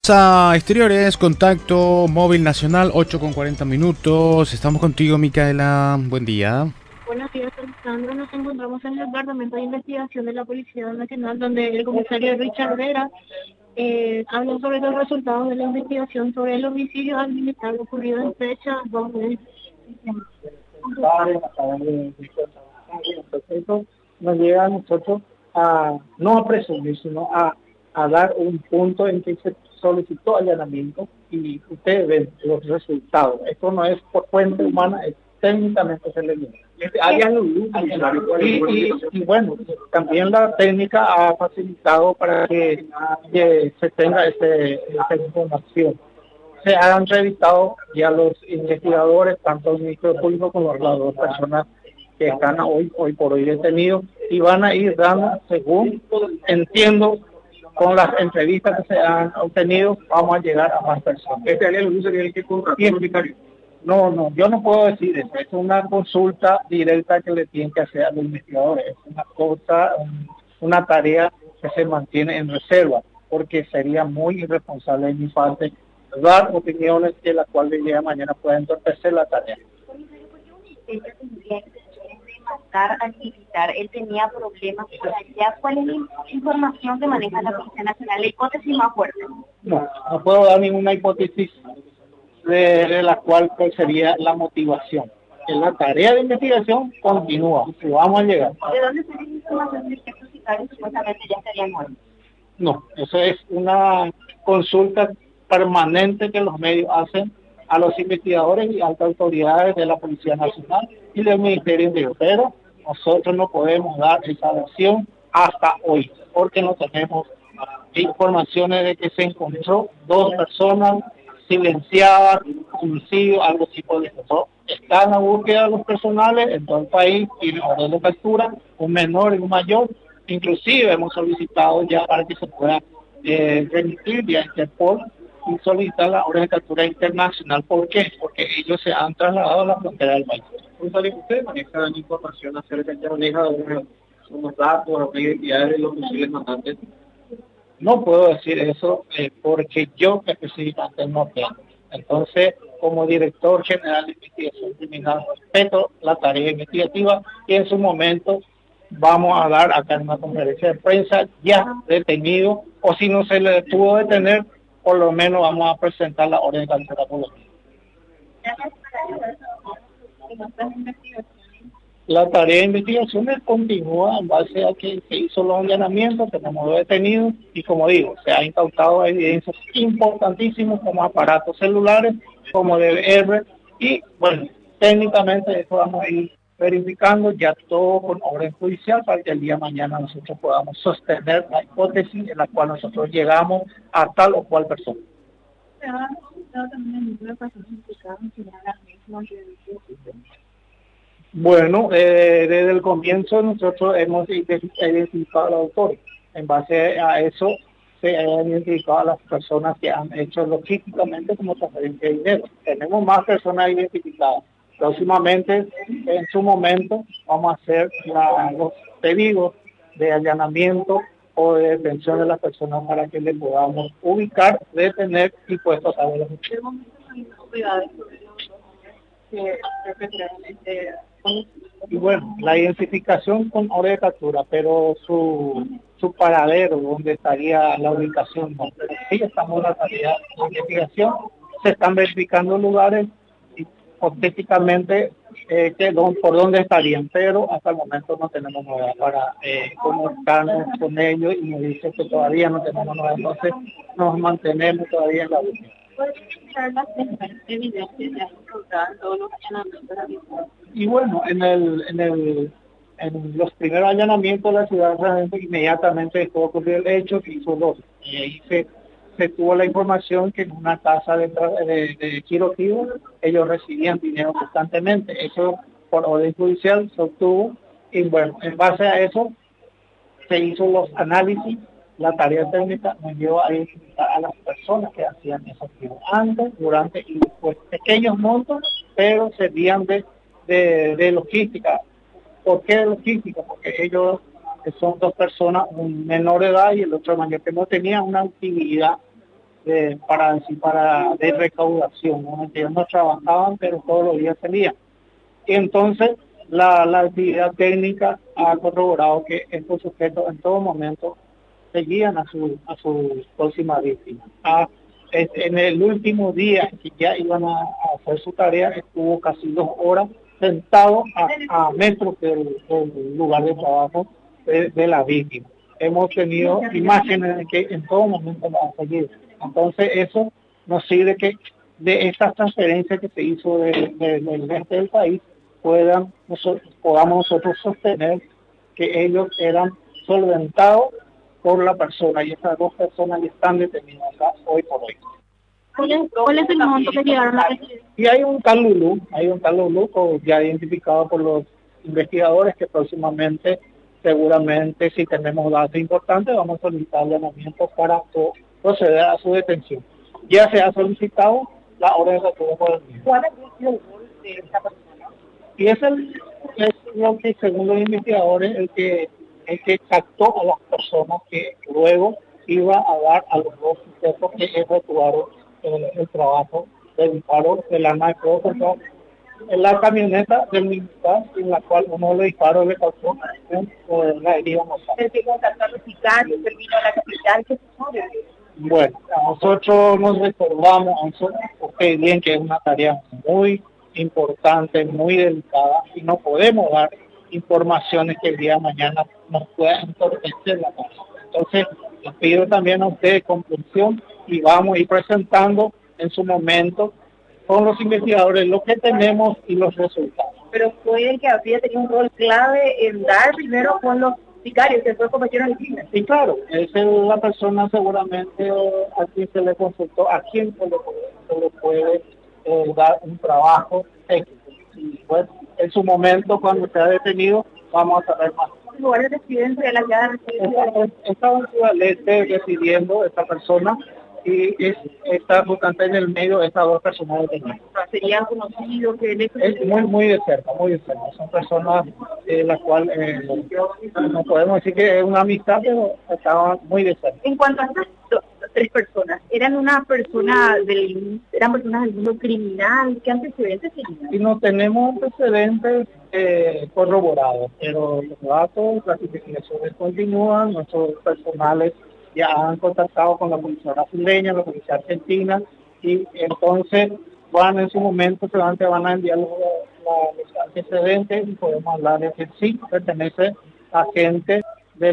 Vamos a exteriores, contacto móvil nacional, 8:40. Estamos contigo, Micaela. Buen día. Buenos días, Alexandra. Nos encontramos en el Departamento de Investigación de la Policía Nacional, donde el comisario Richard Vera habló sobre los resultados de la investigación sobre el homicidio al militar ocurrido en fecha 2 de diciembre. Eso nos llega a nosotros a no a presumir, sino a dar un punto en que se solicitó allanamiento y ustedes ven los resultados. Esto no es por fuente humana, es técnicamente se le niega. Y bueno, también la técnica ha facilitado para que se tenga esa información. Se han revisado ya los investigadores, tanto el Ministerio Público como las dos personas que están hoy por hoy detenidos, y van a ir dando, según entiendo, con las entrevistas que se han obtenido, vamos a llegar a más personas. No, yo no puedo decir eso. Es una consulta directa que le tienen que hacer a los investigadores. Es una cosa, una tarea que se mantiene en reserva, porque sería muy irresponsable de mi parte dar opiniones de las cuales el día de mañana pueden entorpecer la tarea. Matar al militar, él tenía problemas para allá. ¿Cuál es la información que maneja la Policía Nacional? La hipótesis más fuerte. No puedo dar ninguna hipótesis de la cual sería la motivación. La tarea de investigación continúa y vamos a llegar. ¿De dónde sale la información de que estos sicarios supuestamente ya estarían muertos? No, eso es una consulta permanente que los medios hacen a los investigadores y altas autoridades de la Policía Nacional y del Ministerio Interior, pero nosotros no podemos dar esa versión hasta hoy, porque no tenemos informaciones de que se encontró 2 personas silenciadas, homicidio, algo tipo de eso. Está en la búsqueda de los personales en todo el país, tiene orden de captura, un menor y un mayor, inclusive hemos solicitado ya para que se pueda remitir vía Interpol y solicitar la orden de captura internacional. ¿Por qué? Porque ellos se han trasladado a la frontera del país. ¿Usted maneja información acerca de maneja unos datos, las identidades de los posibles mandantes? No puedo decir eso porque yo específicamente no tengo. Entonces, como director general de investigación criminal, respeto la tarea investigativa y en su momento vamos a dar acá en una conferencia de prensa ya detenido, o si no se le pudo detener, por lo menos vamos a presentar la orden de captura por los días. La tarea de investigación continúa en base a que se hizo los allanamientos, tenemos 2 detenidos y, como digo, se ha incautado evidencias importantísimas como aparatos celulares, como DVR y, bueno, técnicamente eso vamos a ir verificando ya todo con orden judicial para que el día de mañana nosotros podamos sostener la hipótesis en la cual nosotros llegamos a tal o cual persona. Bueno, desde el comienzo nosotros hemos identificado a los autores. En base a eso se han identificado a las personas que han hecho logísticamente como transferencia de dinero. Tenemos más personas identificadas. Próximamente, en su momento, vamos a hacer los pedidos de allanamiento o de detención de las personas para que le podamos ubicar, detener y puestos a ver los hechos. Y bueno, la identificación con orden de captura, pero su paradero, donde estaría la ubicación, no. Pero sí estamos en la tarea de investigación, se están verificando lugares hipotéticamente por dónde estarían, pero hasta el momento no tenemos novedad para comunicarnos con ellos y nos dicen que todavía no tenemos novedad, entonces nos mantenemos todavía en la búsqueda. Y bueno, en los primeros allanamientos de la ciudad realmente inmediatamente después de ocurrir el hecho se hizo 2. Y ahí se tuvo la información que en una casa de Quiroquío ellos recibían dinero constantemente. Eso por orden judicial se obtuvo y bueno, en base a eso se hizo los análisis. La tarea técnica nos llevó a identificar a las personas que hacían esos activos antes, durante y después. Pequeños montos, pero servían de logística. ¿Por qué de logística? Porque ellos son 2 personas, un menor de edad y el otro mayor, que no tenían una actividad de recaudación, ¿no? Que ellos no trabajaban, pero todos los días salían. Y entonces la actividad técnica ha corroborado que estos sujetos en todo momento seguían a su próxima víctima. En el último día que ya iban a hacer su tarea, estuvo casi 2 horas sentado a metros del lugar de trabajo de la víctima. Hemos tenido imágenes de que en todo momento la han seguido. Entonces eso nos sirve que de estas transferencias que se hizo del resto del país podamos nosotros sostener que ellos eran solventados por la persona, y estas 2 personas ya están detenidas acá hoy por hoy. ¿Cuál es el monto que llegaron a recibir? Y hay un tal Lulú ya identificado por los investigadores, que próximamente, seguramente, si tenemos datos importantes, vamos a solicitar allanamientos para proceder a su detención. Ya se ha solicitado la orden de captura por el mismo. ¿Cuál es el rol de esta persona? Y es lo que, según los investigadores, el que captó a las personas que luego iba a dar a los 2 sujetos que efectuaron el trabajo del disparo del arma de fuego contra la camioneta del militar, en la cual uno de los disparos le causó la herida mortal. El que contactó a los sicarios, el vino a la capital, ¿qué sucede? Bueno, nosotros nos reservamos a eso, porque bien que es una tarea muy importante, muy delicada, y no podemos dar informaciones que el día de mañana nos puedan entorpecer la cosa. Entonces, les pido también a ustedes comprensión, y vamos a ir presentando en su momento con los investigadores lo que tenemos y los resultados. Pero fue el que había tenido un rol clave en dar primero con los sicarios, que después cometieron el crimen. Y claro, es la persona seguramente a quien se le consultó, a quien se le puede dar un trabajo técnico. Y bueno, en su momento, cuando sea detenido, vamos a saber más. ¿Lugar de residencia de la ya residencia? Estaba en Ciudadeste residiendo esta persona, y está justamente en el medio de estas 2 personas detenidas. ¿Serían conocidos que es muy de cerca, son personas las cuales no podemos decir que es una amistad, pero estaban muy de cerca. En cuanto a estas 3 personas, ¿eran personas del mundo criminal? ¿Qué antecedentes tenían? Y no tenemos antecedentes corroborados, pero los datos, las investigaciones continúan, nuestros personales ya han contactado con la policía brasileña, la policía argentina, y entonces en su momento van a enviar los antecedentes, y podemos hablar de que sí pertenece a gente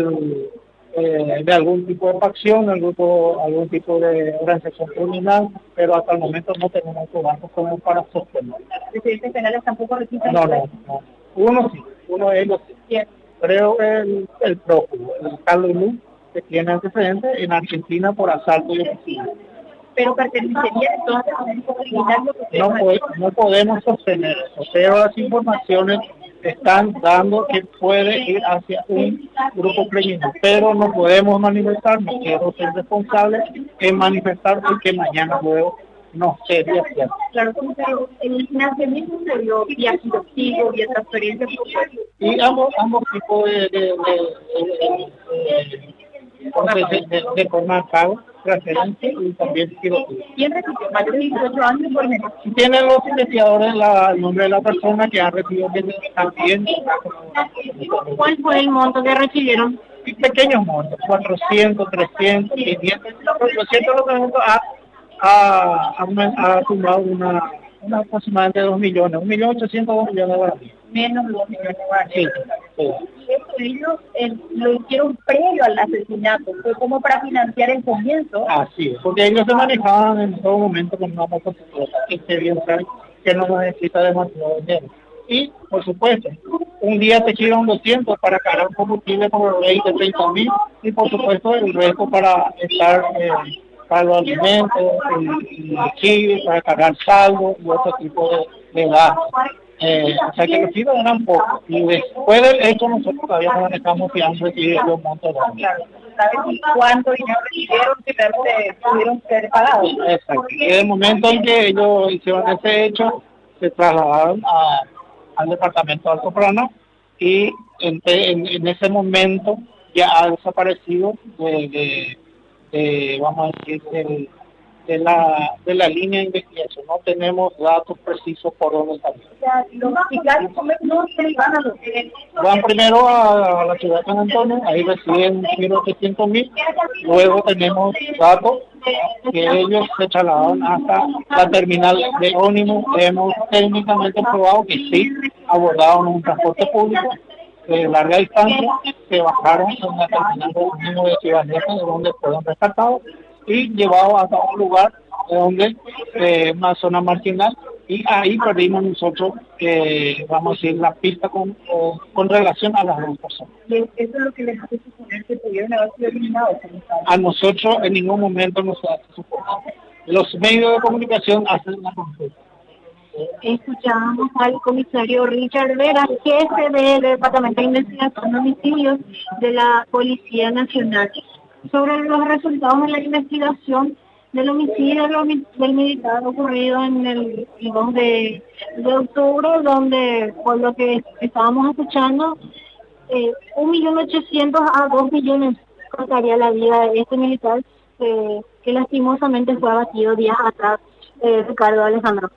de algún tipo de facción, algún tipo de organización criminal, pero hasta el momento no tenemos datos como para sostener. ¿Antecedentes penales tampoco registran? No. Uno de ellos sí. ¿Quién? Creo el prófugo, el Carlos Luz, que tiene antecedentes en Argentina por asalto y homicidio. Pero pertenecería entonces a un grupo criminal. No podemos sostener eso, pero las informaciones están dando que puede ir hacia un grupo criminal, pero no podemos manifestar, no quiero ser responsable en manifestar, porque mañana luego no sería cierto. Claro, como el financiamiento se dio vía subsidio, vía transferencia. Y ambos tipos de forma de pago, transferencia y también tiroteo. ¿Quién recibió mayor de 18 años por menos? Tienen los investigadores el nombre de la persona que ha recibido también. ¿Cuál fue el monto que recibieron? Pequeños montos, 400, 300, 500. 400 lo que nosotros ha sumado una aproximadamente 2 millones, 1.800.000, 2 millones de dólares. Menos 2 millones de dólares. Sí. Ellos lo hicieron previo al asesinato, fue como para financiar el comienzo. Así es, porque ellos se manejaban en todo momento con una motocicleta, que se bien sabe que no necesita demasiado dinero. Y, por supuesto, un día te quitan 200 para cargar combustible por 20, 30.000, y por supuesto el resto para estar para los alimentos, el chile, para cargar saldo y otro tipo de gastos. O sea que los tiros eran pocos, y después del hecho nosotros todavía no manejamos si han recibido los montos de claro, ¿sabes cuánto dinero recibieron que realmente pudieron ser pagados? Exacto. Y en el momento en que ellos hicieron ese hecho, se trasladaron al departamento de Alto Paraná, y en ese momento ya ha desaparecido vamos a decir, de la línea de investigación. No tenemos datos precisos por dónde salir. Los sicarios no se iban a los Van primero a la ciudad de San Antonio, ahí reciben 1.800.000, luego tenemos datos que ellos se trasladaron hasta la terminal de ómnibus. Hemos técnicamente probado que sí abordaron un transporte público de larga distancia, se bajaron en la terminal de ómnibus de Ciudad Vieja, de donde fueron rescatados y llevados hasta un lugar donde una zona marginal, y ahí perdimos nosotros, vamos a decir, la pista con relación a las dos personas. ¿Y eso es lo que les hace suponer que pudieron haber sido eliminados? A nosotros en ningún momento nos hace suponer. Los medios de comunicación hacen una consulta. Escuchábamos al comisario Richard Vera, jefe del Departamento de Investigación de Homicidios de la Policía Nacional, sobre los resultados de la investigación del homicidio del militar ocurrido en el 2 de octubre, donde, por lo que estábamos escuchando, 1.800.000 a 2 millones costaría la vida de este militar, que lastimosamente fue abatido días atrás, Ricardo Alejandro.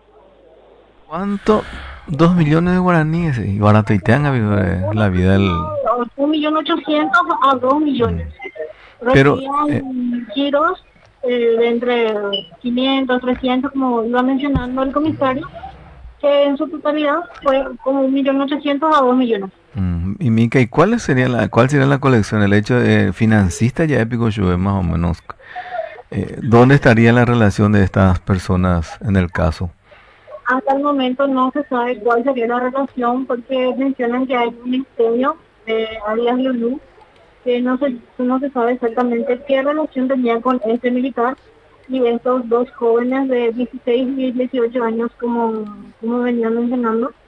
¿Cuánto? 2 millones de guaraníes. Y baratuitean la vida del... 1.800.000 a 2 millones. Pero... giros de entre 500, 300, como iba mencionando el comisario, que en su totalidad fue como 1.800.000 a 2 millones. Y Mica, ¿y cuál sería la colección? El hecho de financista ya épico, yo más o menos. ¿Dónde estaría la relación de estas personas en el caso? Hasta el momento no se sabe cuál sería la relación, porque mencionan que hay un extraño de alias Lulú, que no se sabe exactamente qué relación tenía con este militar y estos dos jóvenes de 16 y 18 años, como venían mencionando.